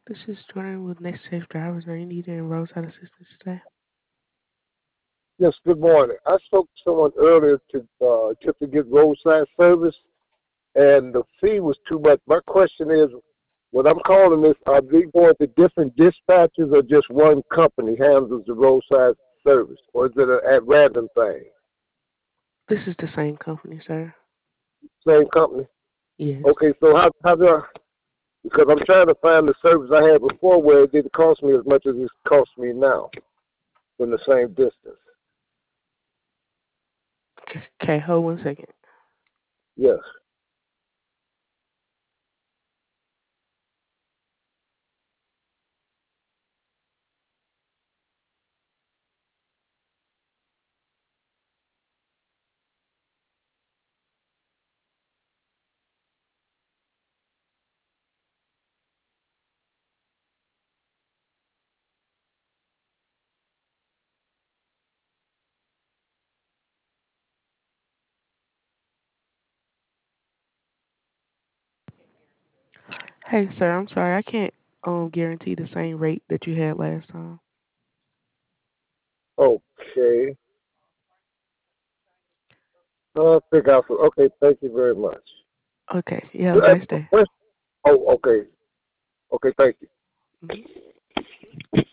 This is Jordan with Next Safe Drivers. Are you needing roadside assistance today? Yes, good morning. I spoke to someone earlier to get roadside service, and the fee was too much. My question is, what I'm calling this, are they going to different dispatches or just one company handles the roadside service, or is it at random thing? This is the same company, sir. Same company? Yes. Okay, so how do I? Because I'm trying to find the service I had before where it didn't cost me as much as it costs me now in the same distance. Okay, hold 1 second. Yes. Hey, sir, I'm sorry. I can't guarantee the same rate that you had last time. Okay. I'll figure out. Okay, thank you very much. Okay, you have a Uh, nice day. where's- Oh, okay. Okay, thank you. Mhm.